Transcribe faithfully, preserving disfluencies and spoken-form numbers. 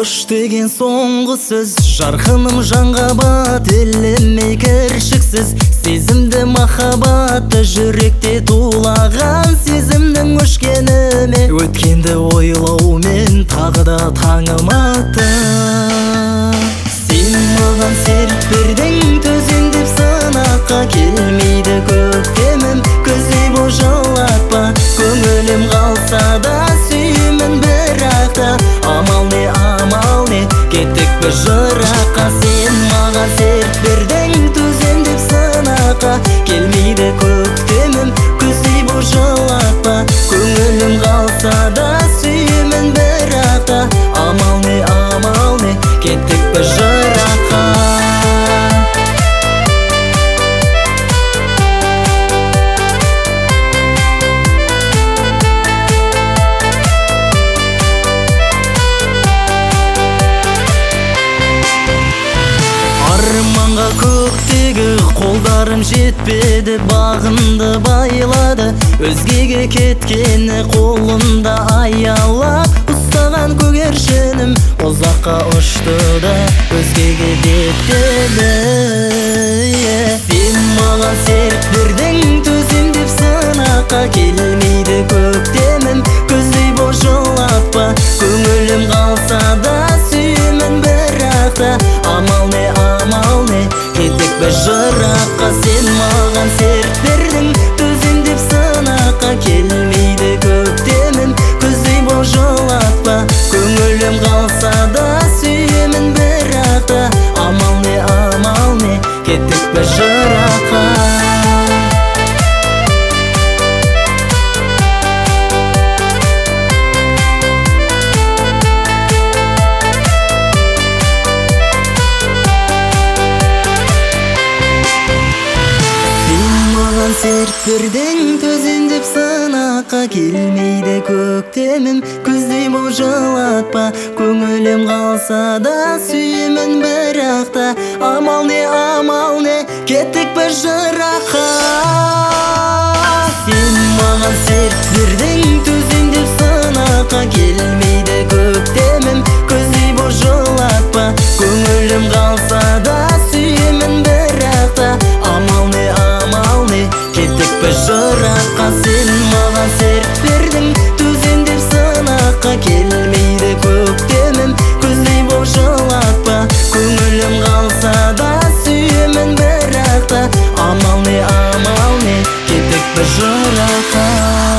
Қош деген соңғы сөз, жарқыным жанға бат, елемей кіршіксіз. Сезімді махаббатты жүректе тулаған, сезімнің өшкеніме өткенді ойлаумен тағы да таңым атты. Сен маған серт бердің, төзем деп сынаққа келмейді көктемім. Көздей божалатпа, көңілім қалса да сүйемін бірақ та. Амал не, амал не, кеттік біз жыраққа. Сен маған серт бердің, төзем деп сынаққа келмейді көктемім. Көздей божалатпа, көңілім қалса да сүйемін бірақ та. Амал не, амал не, кеттік біз жыраққа. Арманға көктегі қолдарым жетпеді, бағымды байлады, өзгеге кеткені қолымда аялап. Ұстаған көгершінім ұзаққа ұшты да өзгеге беттеді. Сен маған серт бердің, төзем деп сынаққа келмейді көктемім. Көздей божалатпа, көңілім қалса да сүйемін бірақ та. Амал не, амал не, кеттік біз жыраққа. Сен маған серт бердің, төзем деп сынаққа келмейді көктемім. Көздей божалатпа, көңілім қалса да сүйемін бірақ та. Амал не, амал не, кеттік біз жыраққа. Серт бердің, төзем деп сынаққа келмейді көктемім. Көздей божалатпа, көңілім қалса да сүйемін бірақ та. Амал не, амал не, кеттік біз жыраққа. Сен маған серт бердің, төзем деп сынаққа келмейді көктемім. Көздей божалатпа, көңілім қалса да сүйемін бірақ та. Амал не, амал не, кеттік біз жыраққа. Сен маған серт бердің, төзем деп сынаққа келмейді көктемім. Көздей божалатпа, көңілім қалса да сүйемін бірақ та. Амал не, амал не, кеттік біз жыраққа.